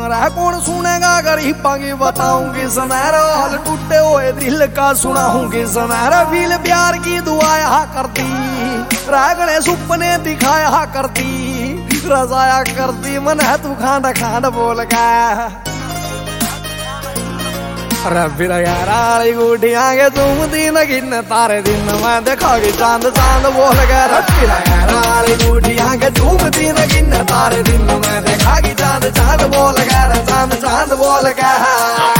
रह कौन सुनेगा गरीबा की बताऊंगी सुनहरा हाल टूटे हुए दिल का सुनाऊंगी सुनहरा फील प्यार की दुआया करती रागणे सुपने दिखाया करती रजाया करती मन है तू खांड खांड बोल गया अरे फिर यार गुटिया के तुम दिन गिन तारे दिन मैं देखोगी चांद चांद बोल गया फिर यार गुटिया के तुम दिन गिन तारे दिन मैं देखोगी चांद चांद बोल गया चांद चांद बोल गया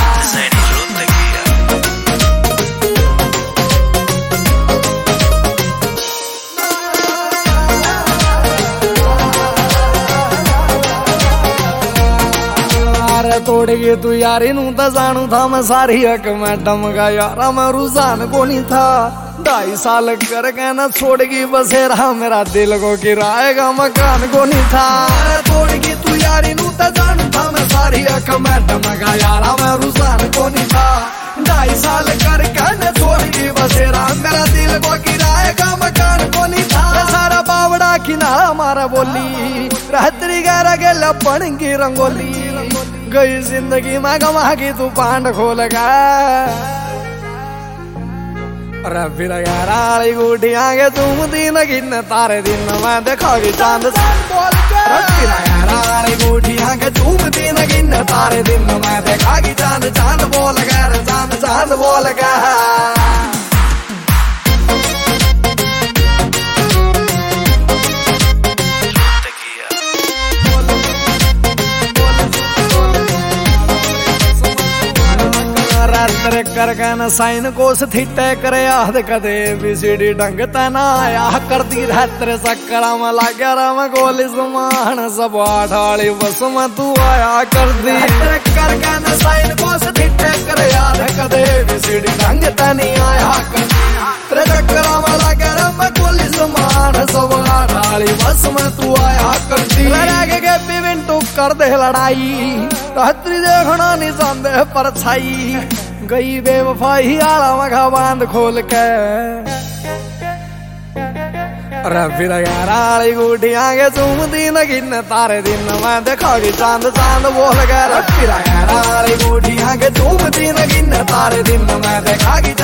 तोड़ेगी तू यारी नू तो जानू था मैं सारी हक मैं डमगा यारा मैं रुझान को नहीं था 2.5 साल करके न छोड़गी बसेरा मेरा दिल को गिराएगा मकान को नहीं था तोड़ेगी तू यारी नू तो जानू था मैं सारी हक मैं डमगा यारा मैं रुझान को नहीं था 2.5 साल करके न छोड़गी बसेरा मेरा दिल को गिराएगा मकान को नहीं था सारा बावड़ा किनारा मारा बोली रात्रि गहरा के लपन की रंगोली गई जिंदगी में गमा की तू पांड खोल गया अरे फिर यार गुटिया के तुम दिन गिन तारे दिन मैं देखोगी चांद फिर यार गुटिया के तुम दिन गिन तारे दिन मैं देखोगी चांद चांद बोल गया चांद चांद बोल गया करके न साइन कोस थीटे करे याद कदे बीसीडी ढंग तना आया करती रह तेरे चक्करा में लाग्या रहा गोली समान सब आठाली बस में तू आया कर दी करके न साइन कोस थीटे करे याद कदे बीसीडी ढंग तनी आया करती तेरे चक्करा में लाग्या रहा गोली समान सब आठाली बस में तू आया करती लड़ाके के पिविन तू कर दे लड़ाई रात्रि देखना नहीं संदेह पर छाई गई बेवफाई आला मखा बांध खोल के अरे फिर यार गुटिया के तुम दिन गिन तारे दिन मैं देखोगी चांद चांद बोल गया फिर यार गुटिया के तुम दिन गिन तारे दिन मैं देखोगी